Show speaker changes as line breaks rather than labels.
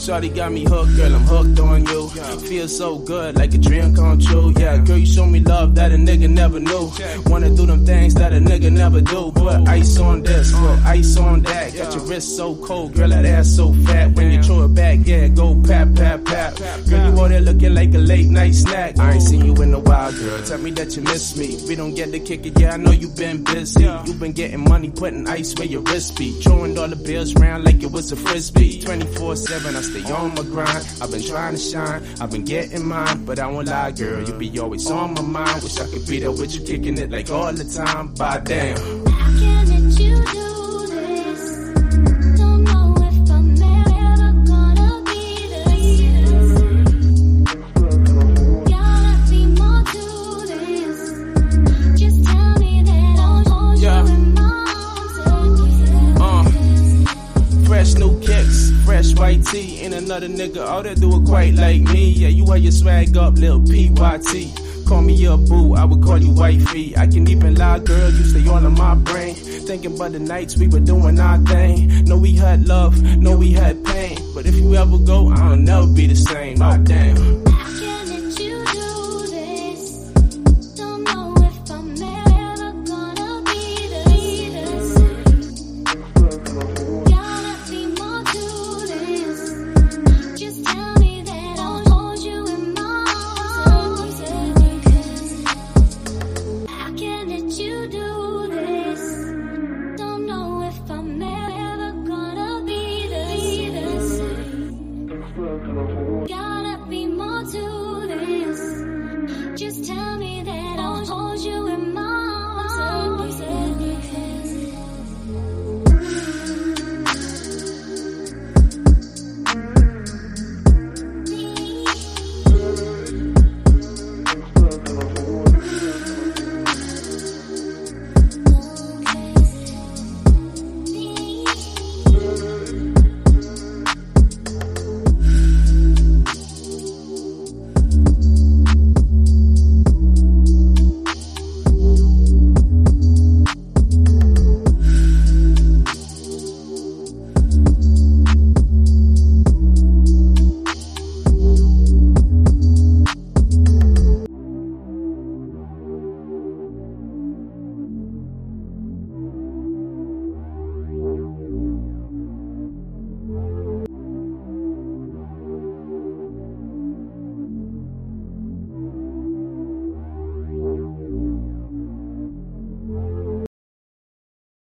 Shawty got me hooked, girl, I'm hooked on you. Feel so good, like a dream come true. Yeah, girl, you show me love that a nigga never knew. Wanna do them things that a nigga never do. Put ice on this, put ice on that. Got your wrist so cold, girl, that ass so fat. When you throw it back, yeah, go pap, pap, pap. Girl, you all there looking like a late night snack. I ain't seen you in a while, girl, tell me that you miss me. We don't get to kick it, yeah, I know you been busy. You been getting money, putting ice where your wrist be. Throwing all the bills around like it was a frisbee. 24/7, I stay on my grind. I've been trying to shine, I've been getting mine. But I won't lie, girl, you be always on my mind. Wish I could be there with you, kicking it like all the time. By damn.
I can't let you do this. Don't know if I'm ever gonna be this. Gotta be more to this. Just tell me that I'll hold you in my arms.
Fresh new kicks, fresh white tee. Ain't another nigga out there do it quite like me. Yeah, you wear your swag up, lil' PYT. Call me your boo, I would call you wifey. I can even lie, girl, you stay all in my brain. Thinking about the nights we were doing our thing. Know we had love, know we had pain. But if you ever go, I'll never be the same. Oh damn.